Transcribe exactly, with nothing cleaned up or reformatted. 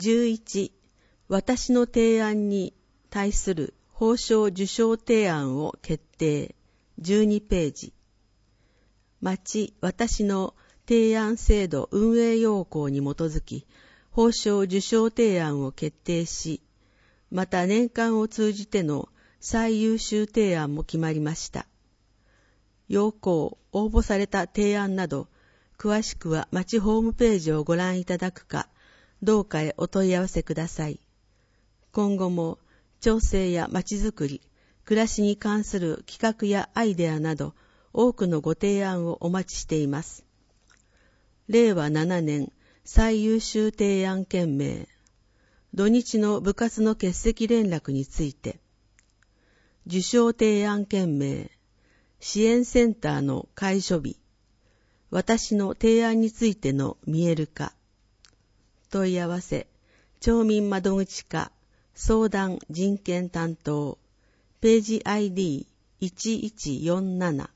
じゅういち、私の提案に対する褒章受賞提案を決定。じゅうにページ。町、私の提案制度運営要項に基づき、褒章受賞提案を決定し、また年間を通じての最優秀提案も決まりました。要項、応募された提案など、詳しくは町ホームページをご覧いただくか、どうかへお問い合わせください。今後も、町政や町づくり、暮らしに関する企画やアイデアなど、多くのご提案をお待ちしています。れいわななねん最優秀提案件名、土日の部活の欠席連絡について、受賞提案件名、支援センターの開所日、私の提案についての見える化、問い合わせ、町民窓口課、相談人権担当、ページ アイディーいちいちよんなな